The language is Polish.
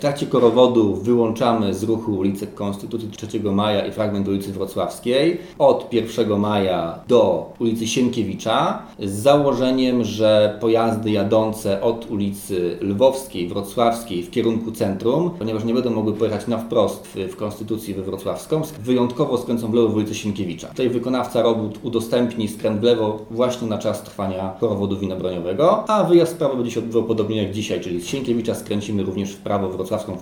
W trakcie korowodu wyłączamy z ruchu ulicę Konstytucji 3 Maja i fragment ulicy Wrocławskiej od 1 maja do ulicy Sienkiewicza z założeniem, że pojazdy jadące od ulicy Lwowskiej, Wrocławskiej w kierunku centrum, ponieważ nie będą mogły pojechać na wprost w Konstytucji we Wrocławską, wyjątkowo skręcą w lewo w ulicę Sienkiewicza. Tutaj wykonawca robót udostępni skręt w lewo właśnie na czas trwania korowodu winobroniowego, a wyjazd w prawo będzie się odbywał podobnie jak dzisiaj, czyli z Sienkiewicza skręcimy również w prawo Wrocławską